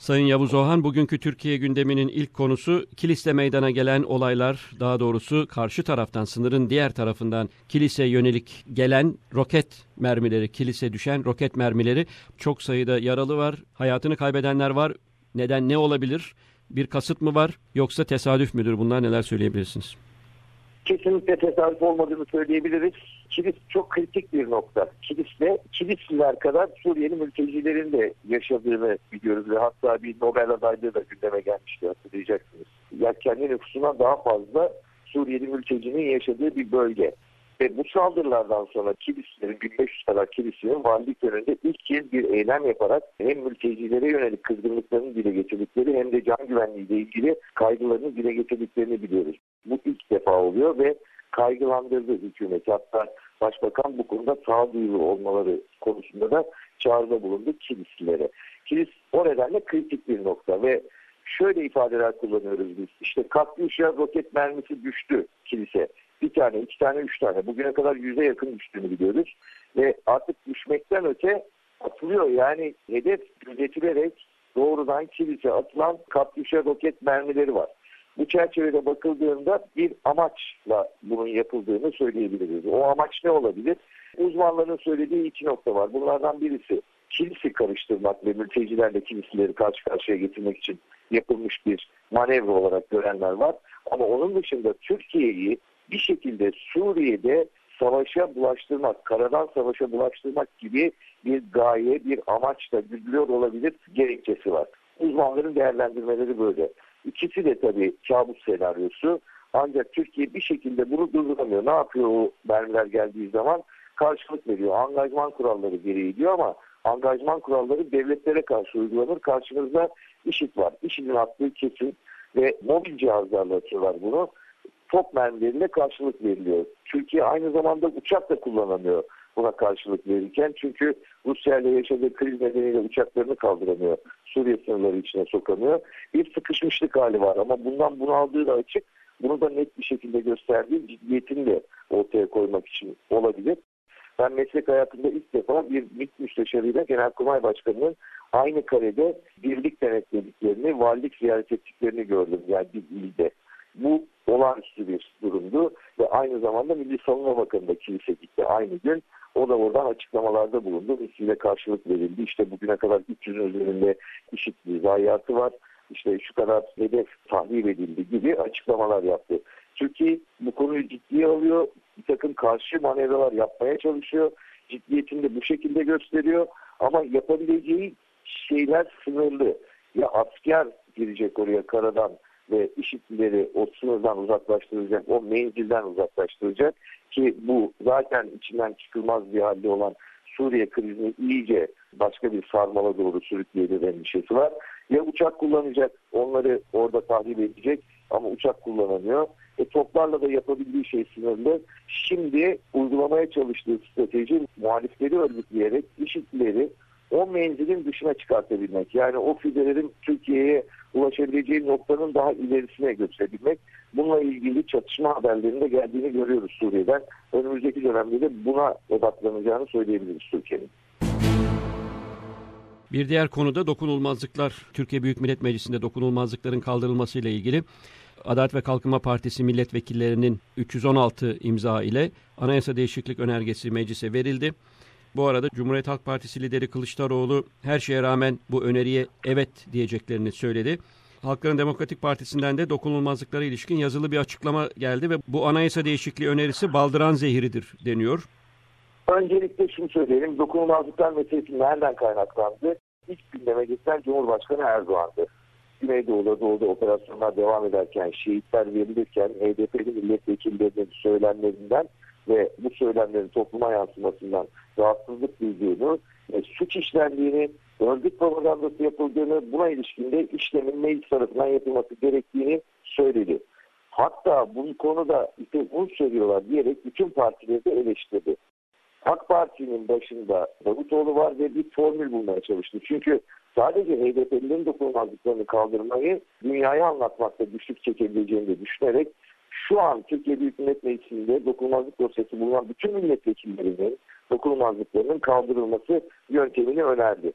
Sayın Yavuz Ohan, bugünkü Türkiye gündeminin ilk konusu Kilis'te meydana gelen olaylar, daha doğrusu karşı taraftan, sınırın diğer tarafından kilise yönelik gelen roket mermileri, kilise düşen roket mermileri. Çok sayıda yaralı var, hayatını kaybedenler var. Neden, ne olabilir? Bir kasıt mı var yoksa tesadüf müdür? Bunlar neler söyleyebilirsiniz? Kesinlikle tesadüf olmadığını söyleyebiliriz. Kilis çok kritik bir nokta. Kilisliler kadar Suriyeli mültecilerin de yaşadığını biliyoruz ve hatta bir Nobel adaylığı da gündeme gelmişti, hatırlayacaksınız. Yani kendi nüfusuna daha fazla Suriyeli mültecinin yaşadığı bir bölge. Ve bu saldırılardan sonra Kilislerin, 1500 kadar Kilislerin valilik önünde ilk kez bir eylem yaparak hem mültecilere yönelik kızgınlıklarını dile getirdikleri hem de can güvenliği ile ilgili kaygılarını dile getirdiklerini biliyoruz. Bu ilk defa oluyor ve kaygılandırdı hükümeti. Hatta Başbakan bu konuda sağduyulu olmaları konusunda da çağrıda bulundu Kilislilere. Kilis o nedenle kritik bir nokta ve şöyle ifadeler kullanıyoruz biz. İşte Katyusha roket mermisi düştü kilise. Bir tane, iki tane, üç tane. Bugüne kadar 100'e yakın düştüğünü biliyoruz. Ve artık düşmekten öte atılıyor. Yani hedef gözetilerek doğrudan kilise atılan Katyusha roket mermileri var. Bu çerçevede bakıldığında bir amaçla bunun yapıldığını söyleyebiliriz. O amaç ne olabilir? Uzmanların söylediği iki nokta var. Bunlardan birisi kilise karıştırmak ve mültecilerle kiliseleri karşı karşıya getirmek için yapılmış bir manevra olarak görenler var. Ama onun dışında Türkiye'yi bir şekilde Suriye'de savaşa bulaştırmak, karadan savaşa bulaştırmak gibi bir gaye, bir amaçla güdülüyor olabilir gerekçesi var. Uzmanların değerlendirmeleri böyle. İkisi de tabii kabus senaryosu. Ancak Türkiye bir şekilde bunu durduramıyor. Ne yapıyor o mermiler geldiği zaman? Karşılık veriyor. Angajman kuralları gereği diyor ama angajman kuralları devletlere karşı uygulanır. Karşımızda IŞİD var. IŞİD'in attığı kesin ve mobil cihazlarla atıyorlar bunu. Top mermileriyle karşılık veriliyor. Türkiye aynı zamanda uçak da kullanamıyor buna karşılık verirken. Çünkü Rusya ile yaşadığı kriz nedeniyle uçaklarını kaldıramıyor. Suriye sınırları içine sokamıyor. Bir sıkışmışlık hali var ama bundan bunaldığı da açık. Bunu da net bir şekilde gösterdiği ciddiyetini de ortaya koymak için olabilir. Ben meslek hayatımda ilk defa bir MİT müsteşarıyla Genelkurmay Başkanı'nın aynı karede birlik denetlediklerini, valilik ziyaret ettiklerini gördüm yani bir ilde. Bu olağanüstü bir durumdu ve aynı zamanda Milli Savunma Bakanı da kilise gitti aynı gün. O da oradan açıklamalarda bulundu. Misliyle karşılık verildi. İşte bugüne kadar 300'ün üzerinde IŞİD zayiatı var. İşte şu kadar hedef tahrip edildi gibi açıklamalar yaptı. Türkiye bu konuyu ciddiye alıyor. Bir takım karşı manevralar yapmaya çalışıyor. Ciddiyetini de bu şekilde gösteriyor. Ama yapabileceği şeyler sınırlı. Ya asker girecek oraya karadan ve IŞİD'lileri o sınırdan uzaklaştıracak, o menzilden uzaklaştıracak ki bu zaten içinden çıkılmaz bir halde olan Suriye krizini iyice başka bir sarmala doğru sürükleyebilir endişesi var. Ya uçak kullanacak, onları orada tahrip edecek ama uçak kullanamıyor. Toplarla da yapabildiği şey sınırlı. Şimdi uygulamaya çalıştığı strateji muhalifleri örgütleyerek IŞİD'lileri o menzilin dışına çıkartabilmek. Yani o füzelerin Türkiye'ye ulaşabileceği noktanın daha ilerisine götürebilmek. Bununla ilgili çatışma haberlerinde geldiğini görüyoruz Suriye'den. Önümüzdeki dönemde de buna odaklanacağını söyleyebiliriz Türkiye'nin. Bir diğer konuda dokunulmazlıklar. Türkiye Büyük Millet Meclisi'nde dokunulmazlıkların kaldırılmasıyla ilgili Adalet ve Kalkınma Partisi milletvekillerinin 316 imza ile anayasa değişiklik önergesi meclise verildi. Bu arada Cumhuriyet Halk Partisi lideri Kılıçdaroğlu her şeye rağmen bu öneriye evet diyeceklerini söyledi. Halkların Demokratik Partisi'nden de dokunulmazlıklara ilişkin yazılı bir açıklama geldi ve bu anayasa değişikliği önerisi baldıran zehiridir deniyor. Öncelikle şunu söyleyelim, dokunulmazlıklar meselesi nereden kaynaklandı? İlk gündeme getiren Cumhurbaşkanı Erdoğan'dı. Güneydoğu'da, Doğu'da operasyonlar devam ederken, şehitler verilirken HDP'li milletvekillerinin söylemlerinden ve bu söylemlerin topluma yansımasından rahatsızlık duyduğunu, suç işlendiğini, örgüt propagandası yapıldığını, buna ilişkin de işlemin meclis tarafından yapılması gerektiğini söyledi. Hatta bu konuda işte bunu söylüyorlar diyerek bütün partileri de eleştirdi. AK Parti'nin başında Davutoğlu var ve bir formül bulmaya çalıştı. Çünkü sadece HDP'lilerin dokunulmazlıklarını kaldırmayı dünyaya anlatmakta güçlük çekebileceğini de düşünerek şu an Türkiye Büyük Millet Meclisi'nde dokunulmazlık dosyası bulunan bütün milletvekillerinin dokunulmazlıklarının kaldırılması yöntemini önerdi.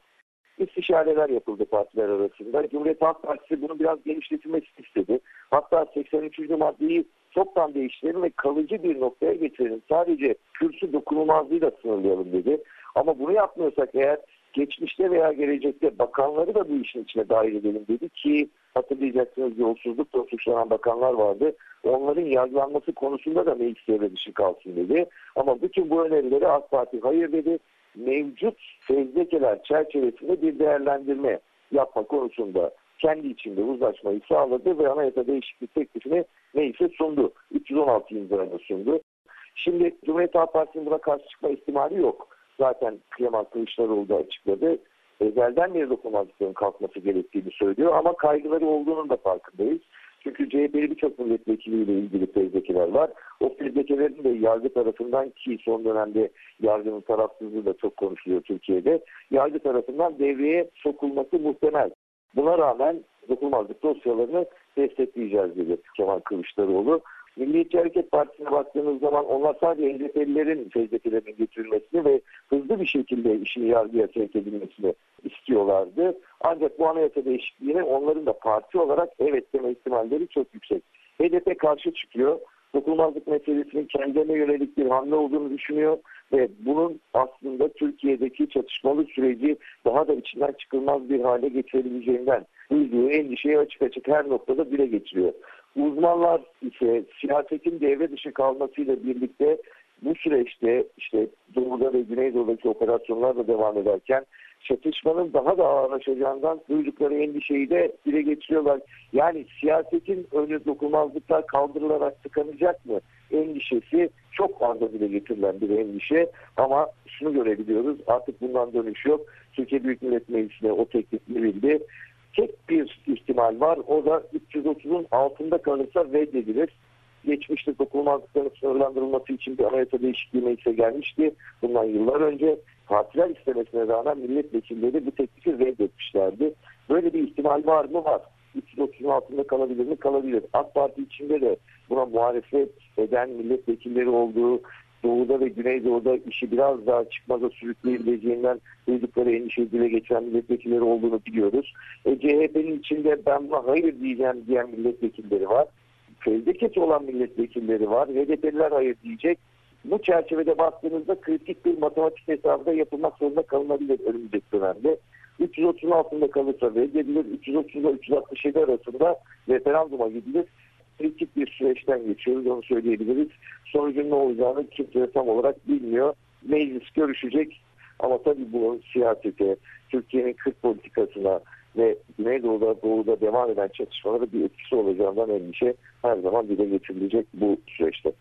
istişareler yapıldı partiler arasında. Cumhuriyet Halk Partisi bunu biraz genişletilmesini istedi. Hatta 83. maddeyi çoktan değiştirelim ve kalıcı bir noktaya getirelim. Sadece kürsü dokunulmazlığıyla sınırlayalım dedi. Ama bunu yapmıyorsak eğer geçmişte veya gelecekte bakanları da bu işin içine dahil edelim dedi ki hatırlayacaksınız yolsuzlukla suçlanan bakanlar vardı. Onların yargılanması konusunda da meclis devre dışı kalsın dedi. Ama bütün bu önerilere AK Parti hayır dedi. Mevcut fezlekeler çerçevesinde bir değerlendirme yapma konusunda kendi içinde uzlaşmayı sağladı ve anayasa değişiklik teklifini meclise sundu. 316 imzayla sundu. Şimdi Cumhuriyet Halk Partisi'nin buna karşı çıkma ihtimali yok. Zaten Kemal Kılıçdaroğlu da açıkladı. Ezelden beri dokunulmazlıkların kalkması gerektiğini söylüyor ama kaygıları olduğunun da farkındayız. Çünkü CHP'li birçok milletvekiliyle ilgili fezlekeler var. O fezlekelerin de yargı tarafından ki son dönemde yargının tarafsızlığı da çok konuşuluyor Türkiye'de. Yargı tarafından devreye sokulması muhtemel. Buna rağmen dokunulmazlık dosyalarını destekleyeceğiz dedi Kemal Kılıçdaroğlu. Milliyetçi Hareket Partisi'ne baktığınız zaman onlar sadece HDP'lilerin fezlekelerinin getirilmesini ve hızlı bir şekilde işin yargıya sevk edilmesini istiyorlardı. Ancak bu anayasa değişikliğine onların da parti olarak evet deme ihtimalleri çok yüksek. HDP karşı çıkıyor. Dokunulmazlık meselesinin kendine yönelik bir hamle olduğunu düşünüyor ve bunun aslında Türkiye'deki çatışmalı süreci daha da içinden çıkılmaz bir hale getirebileceğinden duyduğu endişeyi açık açık her noktada dile getiriyor. Uzmanlar ise siyasetin devre dışı kalmasıyla birlikte bu süreçte işte Doğu'da ve Güneydoğu'daki operasyonlar da devam ederken çatışmanın daha da ağırlaşacağından duydukları endişeyi de dile getiriyorlar. Yani siyasetin önü dokunulmazlıklar kaldırılarak tıkanacak mı endişesi çok fazla dile getirilen bir endişe ama şunu görebiliyoruz artık bundan dönüş yok. Türkiye Büyük Millet Meclisi'ne o teklif verildi. Tek bir ihtimal var. O da 330'un altında kalırsa reddedilir. Geçmişte dokunulmazlıkların sınırlandırılması için bir anayasa değişikliği meclise gelmişti. Bundan yıllar önce partiler istemesine rağmen milletvekilleri bu teklifi reddetmişlerdi. Böyle bir ihtimal var mı? Var. 330'un altında kalabilir mi? Kalabilir. AK Parti içinde de buna muhalefet eden milletvekilleri olduğu, Doğu'da ve Güneydoğu'da işi biraz daha çıkmaza sürükleyebileceğinden duydukları endişeyi dile getiren milletvekilleri olduğunu biliyoruz. CHP'nin içinde ben buna hayır diyeceğim diyen milletvekilleri var. Fezlekesi olan milletvekilleri var. HDP'liler hayır diyecek. Bu çerçevede baktığınızda kritik bir matematik hesabı da yapılmak zorunda kalınabilir önümüzdeki dönemde. 330'un altında kalırsa reddedilir. 330 ile 367 arasında referanduma gidilir. Kritik bir süreçten geçiyoruz, onu söyleyebiliriz. Sonucun ne olacağını kimse tam olarak bilmiyor. Meclis görüşecek ama tabii bu siyasete, Türkiye'nin Kürt politikasına ve Güneydoğu'da, Doğu'da devam eden çatışmalara bir etkisi olacağından endişe her zaman dile getirilecek bu süreçte.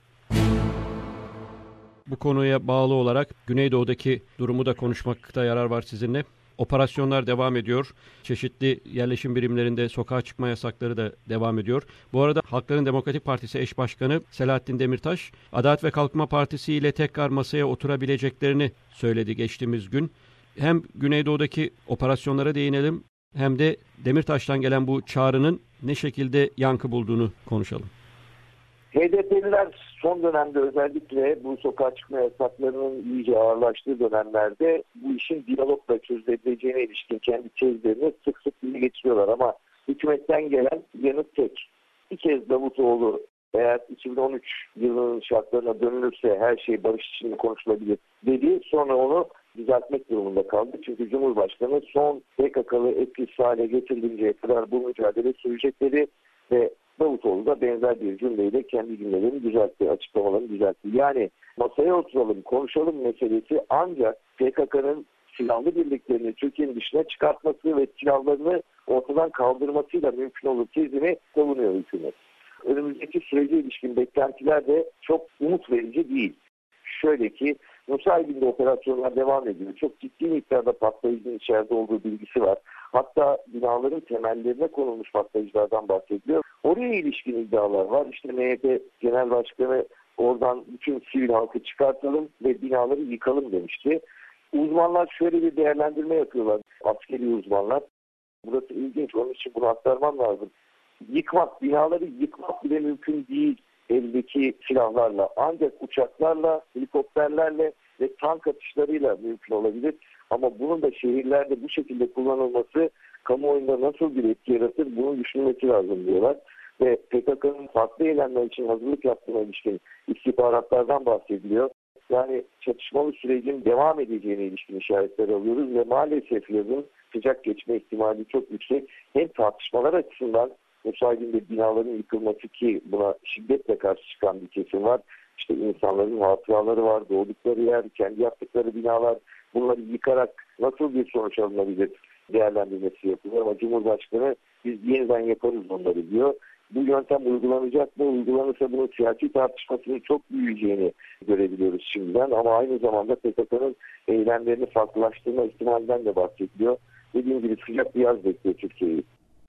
Bu konuya bağlı olarak Güneydoğu'daki durumu da konuşmakta yarar var sizinle. Operasyonlar devam ediyor. Çeşitli yerleşim birimlerinde sokağa çıkma yasakları da devam ediyor. Bu arada Halkların Demokratik Partisi eş başkanı Selahattin Demirtaş, Adalet ve Kalkınma Partisi ile tekrar masaya oturabileceklerini söyledi geçtiğimiz gün. Hem Güneydoğu'daki operasyonlara değinelim hem de Demirtaş'tan gelen bu çağrının ne şekilde yankı bulduğunu konuşalım. HDP'liler son dönemde özellikle bu sokağa çıkma yasaklarının iyice ağırlaştığı dönemlerde bu işin diyalogla çözülebileceğine ilişkin kendi tezlerini sık sık dile getiriyorlar ama hükümetten gelen yanıt tek. Bir kez Davutoğlu eğer 2013 yılının şartlarına dönülürse her şey barış için konuşulabilir dedi. Sonra onu düzeltmek durumunda kaldı. Çünkü Cumhurbaşkanı son PKK'lı etkisiz hale getirilinceye kadar bu mücadele sürecek dedi ve Davutoğlu da benzer bir cümleyle kendi cümlelerini düzeltti, açıklamalarını düzeltti. Yani masaya oturalım, konuşalım meselesi ancak PKK'nın silahlı birliklerini Türkiye'nin dışına çıkartması ve silahlarını ortadan kaldırmasıyla mümkün olur tezini savunuyor hükümet. Önümüzdeki sürece ilişkin beklentiler de çok umut verici değil. Şöyle ki Nusaybin'de operasyonlar devam ediyor. Çok ciddi miktarda patlayıcının içeride olduğu bilgisi var. Hatta binaların temellerine konulmuş patlayıcılardan bahsediliyor. Oraya ilişkin iddialar var. İşte MHP Genel Başkanı oradan bütün sivil halkı çıkartalım ve binaları yıkalım demişti. Uzmanlar şöyle bir değerlendirme yapıyorlar. Askeri uzmanlar. Burası ilginç. Onun için bunu aktarmam lazım. Binaları yıkmak bile mümkün değil eldeki silahlarla. Ancak uçaklarla, helikopterlerle ve tank atışlarıyla mümkün olabilir. Ama bunun da şehirlerde bu şekilde kullanılması kamuoyunda nasıl bir etki yaratır bunu düşünmesi lazım diyorlar. Ve PKK'nın farklı eylemler için hazırlık yaptığına ilişkin istihbaratlardan bahsediliyor. Yani çatışmalı sürecin devam edeceğine ilişkin işaretler alıyoruz ve maalesef yazın sıcak geçme ihtimali çok yüksek. Hem tartışmalar açısından Nusaybin'de binaların yıkılması ki buna şiddetle karşı çıkan bir kesim var. İşte insanların hatıraları var, doğdukları yer, kendi yaptıkları binalar, bunları yıkarak nasıl bir sonuç alınabilir değerlendirmesi yapılıyor. Ama Cumhurbaşkanı biz yeniden yaparız bunları diyor. Bu yöntem uygulanacak mı? Uygulanırsa bunun siyasi tartışmasının çok büyüyeceğini görebiliyoruz şimdiden. Ama aynı zamanda PKK'nın eylemlerini farklılaştırma ihtimalinden de bahsediliyor. Dediğim gibi sıcak bir yaz bekliyor Türkiye'yi.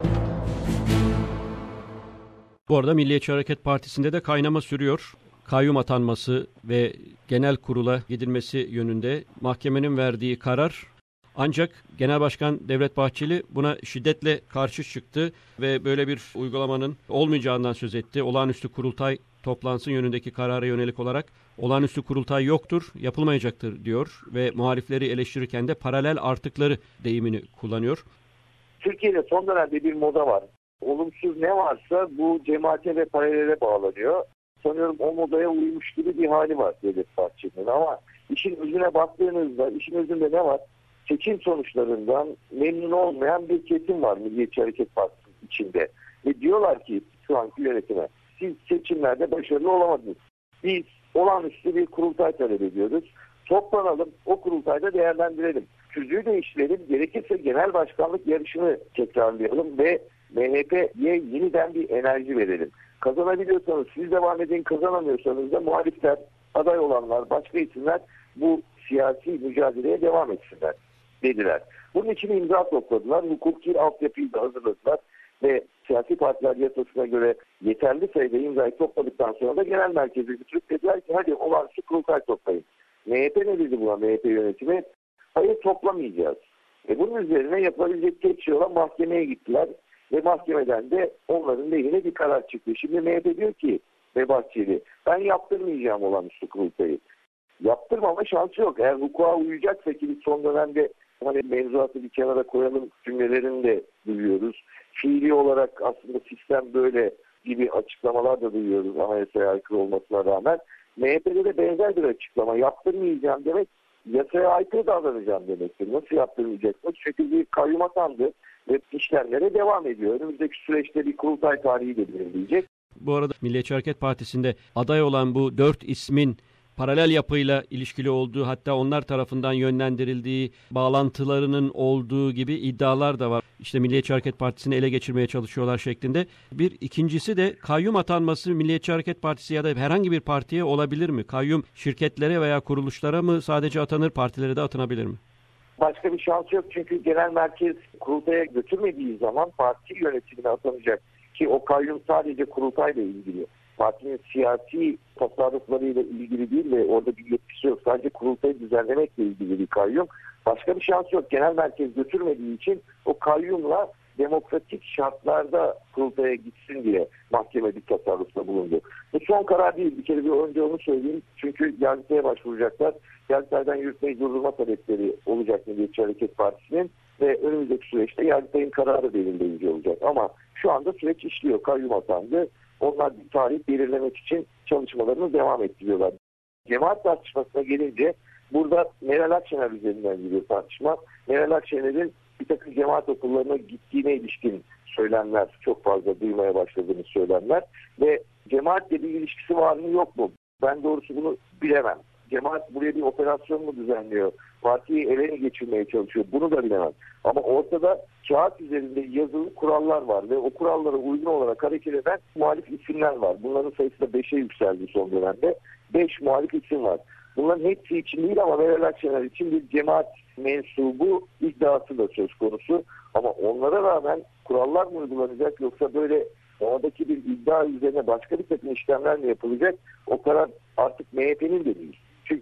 Bu arada Milliyetçi Hareket Partisi'nde de kaynama sürüyor. Kayyum atanması ve genel kurula gidilmesi yönünde mahkemenin verdiği karar, ancak Genel Başkan Devlet Bahçeli buna şiddetle karşı çıktı ve böyle bir uygulamanın olmayacağından söz etti. Olağanüstü kurultay toplansın yönündeki karara yönelik olarak olağanüstü kurultay yoktur, yapılmayacaktır diyor ve muhalifleri eleştirirken de paralel artıkları deyimini kullanıyor. Türkiye'de son dönemde bir moda var. Olumsuz ne varsa bu cemaate ve paralele bağlanıyor. Sanıyorum o modaya uymuş gibi bir hali var Devlet Bahçeli'nin ama işin özüne baktığınızda işin özünde ne var? Seçim sonuçlarından memnun olmayan bir kesim var Milliyetçi Hareket Partisi içinde. Ve diyorlar ki şu anki yönetime siz seçimlerde başarılı olamadınız. Biz olağanüstü bir kurultay talep ediyoruz. Toplanalım, o kurultayda değerlendirelim. Tüzüğü değiştirelim, gerekirse genel başkanlık yarışını tekrarlayalım ve MHP'ye yeniden bir enerji verelim. Kazanabiliyorsanız siz devam edin, kazanamıyorsanız da muhalifler, aday olanlar, başka isimler bu siyasi mücadeleye devam etsinler dediler. Bunun için imza topladılar, hukuki altyapıyı da hazırladılar ve siyasi partiler yasasına göre yeterli sayıda imzayı topladıktan sonra da genel merkeze götürüp dediler ki hadi olağanüstü kurultay toplayın. MHP ne dedi buna MHP yönetimi? Hayır toplamayacağız. Bunun üzerine yapılabilecek tek şey olan mahkemeye gittiler ve mahkemeden de onların lehine bir karar çıktı. Şimdi MHP diyor ki ve Bahçeli ben yaptırmayacağım olağanüstü kurultayı. Yaptırmama şansı yok. Eğer hukuka uyacaksa ki biz son dönemde hani mevzuatı bir kenara koyalım cümlelerini de duyuyoruz. Fiili olarak aslında sistem böyle gibi açıklamalar da duyuyoruz anayasaya aykırı olmasına rağmen. MHP'de de benzer bir açıklama. Yaptırmayacağım demek yasaya aykırı davranacağım demektir. Nasıl yaptırmayacaksınız? Çünkü bir kayyum atandı ve işlemlere devam ediyor. Önümüzdeki süreçte bir kurultay tarihi de belirleyecek. Bu arada Milliyetçi Hareket Partisi'nde aday olan bu 4 ismin paralel yapıyla ilişkili olduğu, hatta onlar tarafından yönlendirildiği, bağlantılarının olduğu gibi iddialar da var. İşte Milliyetçi Hareket Partisi'ni ele geçirmeye çalışıyorlar şeklinde. Bir ikincisi de kayyum atanması Milliyetçi Hareket Partisi ya da herhangi bir partiye olabilir mi? Kayyum şirketlere veya kuruluşlara mı sadece atanır, partilere de atanabilir mi? Başka bir şans yok çünkü genel merkez kurultaya götürmediği zaman parti yönetimine atanacak ki o kayyum sadece kurultayla ilgili. Partinin siyasi tasarruflarıyla ilgili değil ve orada bir yetkisi yok. Sadece kurultayı düzenlemekle ilgili bir kayyum. Başka bir şans yok. Genel merkez götürmediği için o kayyumla demokratik şartlarda kurultaya gitsin diye mahkeme bir tasarrufta bulundu. Bu son karar değil. Bir kere önce onu söyleyeyim. Çünkü Yargıtay'a başvuracaklar. Yargıtay'dan yürütmeyi durdurma talepleri olacak Milliyetçi Hareket Partisi'nin ve önümüzdeki süreçte Yargıtay'ın kararı belirleyici olacak. Ama şu anda süreç işliyor. Kayyum atandı. Onlar bir tarih belirlemek için çalışmalarını devam ettiriyorlar. Cemaat tartışmasına gelince burada Meral Akşener üzerinden gidiyor tartışma. Meral Akşener'in bir takım cemaat okullarına gittiğine ilişkin söylemler, çok fazla duymaya başladığımız söylemler ve cemaatle bir ilişkisi var mı yok mu? Ben doğrusu bunu bilemem. Cemaat buraya bir operasyon mu düzenliyor? Partiyi ele mi geçirmeye çalışıyor? Bunu da bilemem. Ama ortada kağıt üzerinde yazılı kurallar var ve o kurallara uygun olarak hareket eden muhalif isimler var. Bunların sayısı da 5'e yükseldi son dönemde. 5 muhalif isim var. Bunların hepsi için değil ama Meral Akşener için bir cemaat mensubu iddiası da söz konusu. Ama onlara rağmen kurallar mı uygulanacak yoksa böyle oradaki bir iddia üzerine başka bir takım işlemler mi yapılacak? O karar artık MHP'nin de değil. Çünkü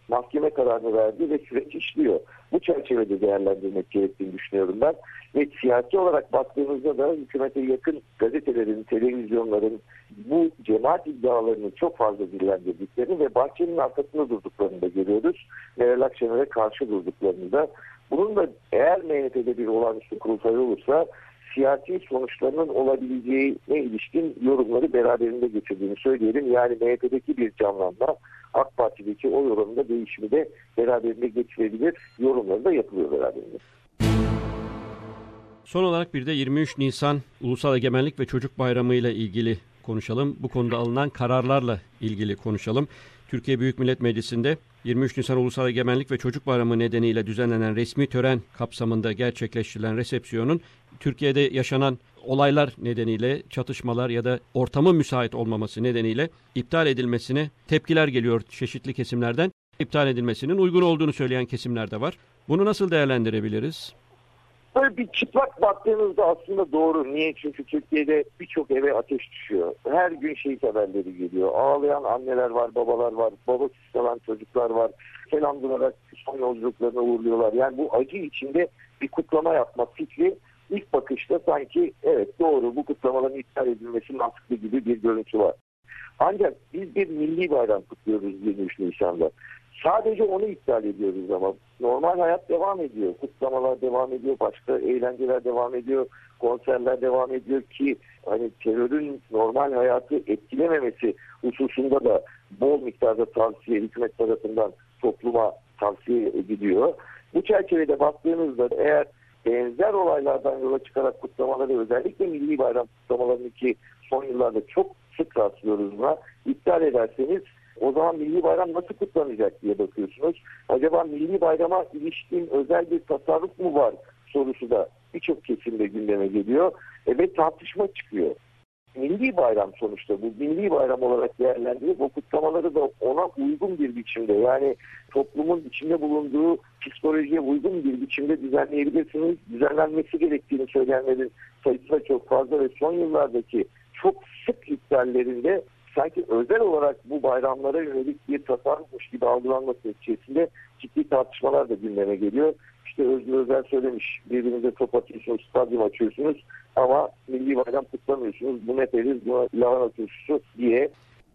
mahkeme kararını verdi ve süreç işliyor. Bu çerçevede değerlendirmek gerektiğini düşünüyorum ben. Ve siyasi olarak baktığımızda da hükümete yakın gazetelerin, televizyonların bu cemaat iddialarını çok fazla dillendirdiklerini ve Bahçeli'nin arkasında durduklarını da görüyoruz. Meral Akşener'e karşı durduklarını da. Bunun da eğer MHP'de bir olağanüstü kurultay olursa siyasi sonuçlarının olabileceğine ilişkin yorumları beraberinde getirdiğini söyleyelim. Yani MHP'deki bir canlanma AK Parti'deki oy oranında değişimi de beraberinde getirebilir. Yorumları da yapılıyor beraberinde. Son olarak bir de 23 Nisan Ulusal Egemenlik ve Çocuk Bayramı ile ilgili konuşalım. Bu konuda alınan kararlarla ilgili konuşalım. Türkiye Büyük Millet Meclisi'nde 23 Nisan Ulusal Egemenlik ve Çocuk Bayramı nedeniyle düzenlenen resmi tören kapsamında gerçekleştirilen resepsiyonun Türkiye'de yaşanan olaylar nedeniyle, çatışmalar ya da ortamın müsait olmaması nedeniyle iptal edilmesine tepkiler geliyor çeşitli kesimlerden. İptal edilmesinin uygun olduğunu söyleyen kesimler de var. Bunu nasıl değerlendirebiliriz? Böyle bir çıplak baktığınızda aslında doğru. Niye? Çünkü Türkiye'de birçok eve ateş düşüyor. Her gün şehit haberleri geliyor. Ağlayan anneler var, babalar var. Babasız kalan çocuklar var. Selamlayarak son yolculuklarına uğurluyorlar. Yani bu acı içinde bir kutlama yapmak fikri ilk bakışta sanki evet doğru bu kutlamaların iptal edilmesi mantıklı gibi bir görüntü var. Ancak biz bir milli bayram kutluyoruz 23 Nisan'da. Sadece onu iptal ediyoruz ama normal hayat devam ediyor. Kutlamalar devam ediyor, başka eğlenceler devam ediyor, konserler devam ediyor ki hani terörün normal hayatı etkilememesi hususunda da bol miktarda tavsiye hükümet tarafından topluma tavsiye ediliyor. Bu çerçevede baktığınızda eğer benzer olaylardan yola çıkarak kutlamaları özellikle milli bayram kutlamalarını ki son yıllarda çok sık rastlıyoruz buna iptal ederseniz o zaman milli bayram nasıl kutlanacak diye bakıyorsunuz. Acaba milli bayrama ilişkin özel bir tasarruf mu var sorusu da birçok kesimde gündeme geliyor. Ve tartışma çıkıyor. Milli bayram sonuçta bu milli bayram olarak değerlendirip o kutlamaları da ona uygun bir biçimde yani toplumun içinde bulunduğu psikolojiye uygun bir biçimde düzenleyebilirsiniz. Düzenlenmesi gerektiğini söyleyenlerin sayısı da çok fazla ve son yıllardaki çok sık iptallerinde sanki özel olarak bu bayramlara yönelik bir tasarrufmuş gibi algılanması içerisinde ciddi tartışmalar da gündeme geliyor. İşte Özgür Özel söylemiş, birbirinize top atıyorsunuz, stadyum açıyorsunuz ama milli bayram kutlamıyorsunuz. Bu ne deriz, bu lahana turşusu diye.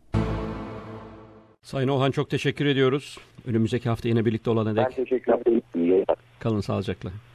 Sayın Ohan çok teşekkür ediyoruz. Önümüzdeki hafta yine birlikte olana dek. Ben teşekkür ederim. Kalın sağlıcakla.